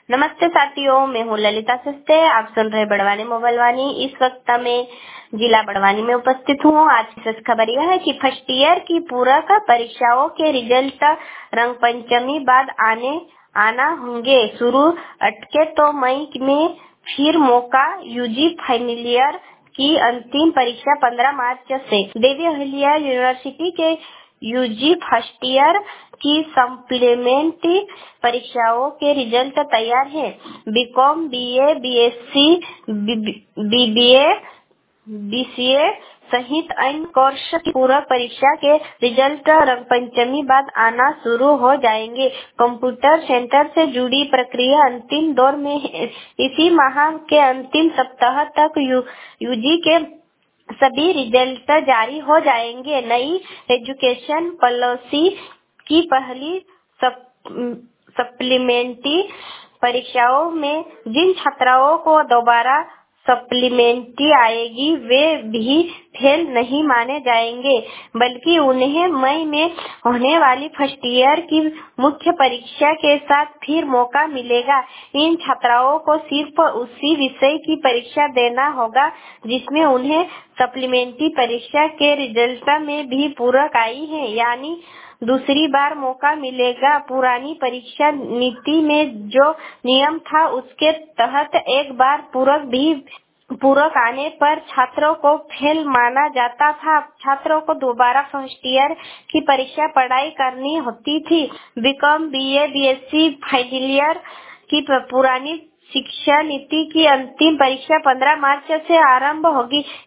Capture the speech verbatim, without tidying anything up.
नमस्ते साथियों, मैं हूँ ललिता सस्ते। आप सुन रहे बड़वानी मोबाइल वाणी। इस वक्त मैं जिला बड़वानी में उपस्थित हूँ। आज की सच खबर यह है कि फर्स्ट ईयर की पूरक परीक्षाओं के रिजल्ट रंग पंचमी बाद आने आना होंगे शुरू। अटके तो मई में फिर मौका। यूजी फाइनल ईयर की अंतिम परीक्षा पंद्रह मार्च से। देवी अहिल्या यूनिवर्सिटी के यूजी फर्स्ट ईयर की सप्लीमेंट्री परीक्षाओं के रिजल्ट तैयार है। BCom, BA, BSc, BBA, BCA सहित अन्य कोर्स की पूरक परीक्षा के रिजल्ट रंगपंचमी बाद आना शुरू हो जाएंगे। कंप्यूटर सेंटर से जुड़ी प्रक्रिया अंतिम दौर में है। इसी माह के अंतिम सप्ताह तक यू, यूजी के सभी रिजल्ट जारी हो जाएंगे। नई एजुकेशन पॉलिसी की पहली सप, सप्लीमेंट्री परीक्षाओं में जिन छात्राओं को दोबारा सप्लीमेंट्री आएगी वे भी फेल नहीं माने जाएंगे, बल्कि उन्हें मई में होने वाली फर्स्ट ईयर की मुख्य परीक्षा के साथ फिर मौका मिलेगा। इन छात्राओं को सिर्फ उसी विषय की परीक्षा देना होगा जिसमें उन्हें सप्लीमेंट्री परीक्षा के रिजल्ट में भी पूरक आई है, यानी दूसरी बार मौका मिलेगा। पुरानी परीक्षा नीति में जो नियम था उसके तहत एक बार पूरक भी पूरक आने पर छात्रों को फेल माना जाता था। छात्रों को दोबारा फर्स्ट ईयर की परीक्षा पढ़ाई करनी होती थी। BCom, BA, BSc final year की पुरानी शिक्षा नीति की अंतिम परीक्षा पंद्रह मार्च से आरंभ होगी।